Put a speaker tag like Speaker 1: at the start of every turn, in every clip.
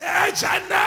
Speaker 1: Hey, Chanda!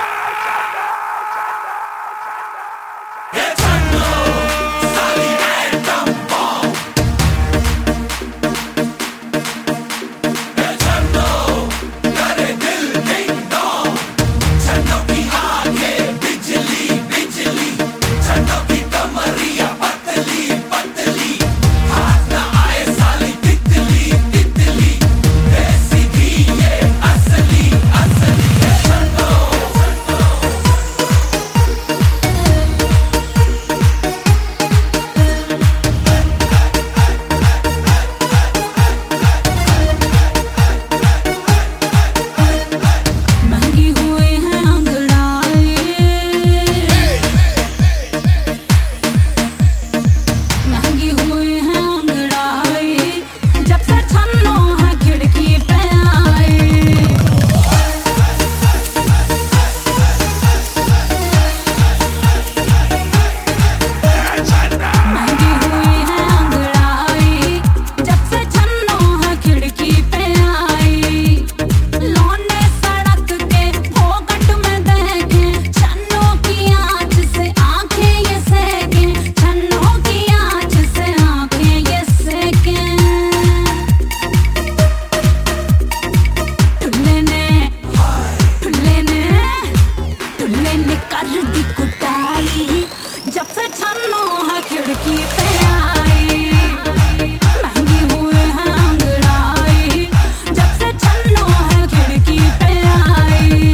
Speaker 2: जब से छन्नो है खिड़की पे आई, महंगी हुए हैं अंगड़ाई। जब से छन्नो है खिड़की पे आई।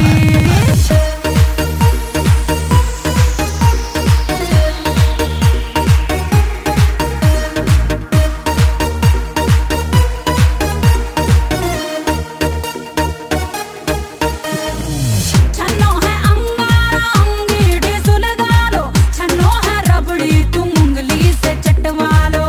Speaker 2: छन्नो है अंगारा अंगीठी सुलगा लो, छन्नो है रबड़ी तुम उंगली से चटवा लो।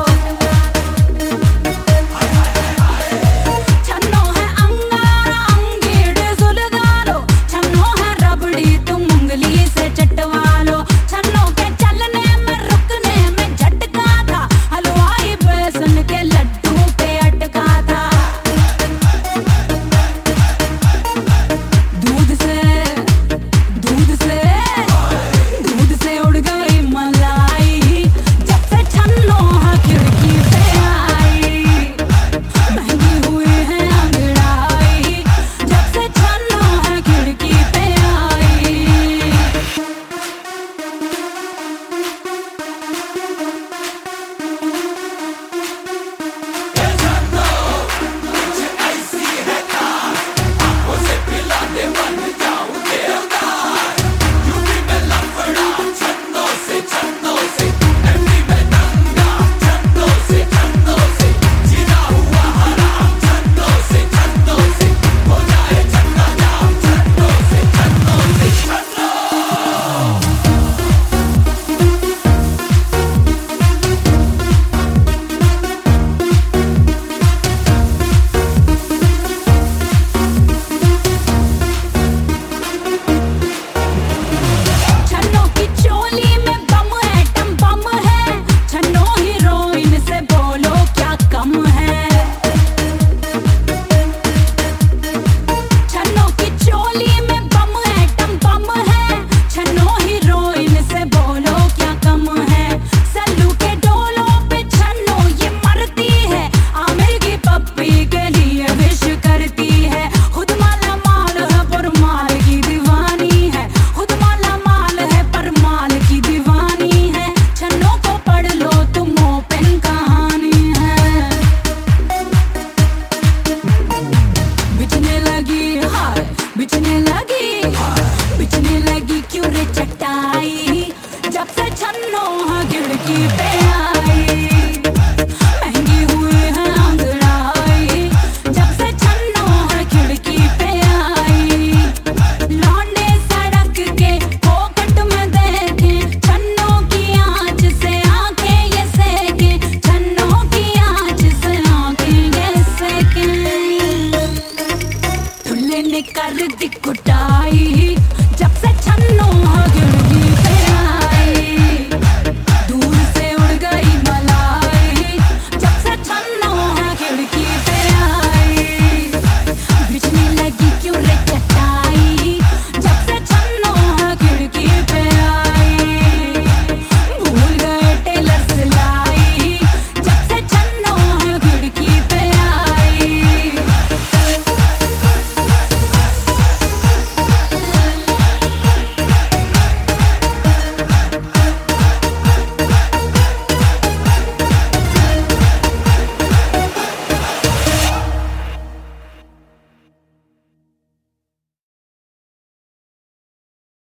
Speaker 2: छन्नो है अंगारा अंगीठी सुलगा लो, छन्नो है रबड़ी तुम उंगली से चटवा लो। छन्नो के चलने में रुकने में झटका था, हलवाई बेसन के लड्डू पे अटका था। दूध से दूध से उड़ गई मलाई, जब से छन्नो है खिड़की पे आई। महंगी हुई है अंगड़ाई, जब से छन्नो है खिड़की पे आई। छन्नो की चोली में बम एटम बम है, छन्नो हीरोइन से बोलो क्या कम है। छन्नो की चोली में बम एटम बम है, छन्नो हीरोइन से बोलो क्या कम है। सल्लू के डोलों पे छन्नो ये मरती है, आमिर की पप्पी के लिए विश करती है। खुद माला माल है पर माल की दीवानी है, खुद माला माल है पर माल की दीवानी है। छन्नो को पढ़ लो तुम ओपन कहानी है। बिचने लगी हाय बिचने लगी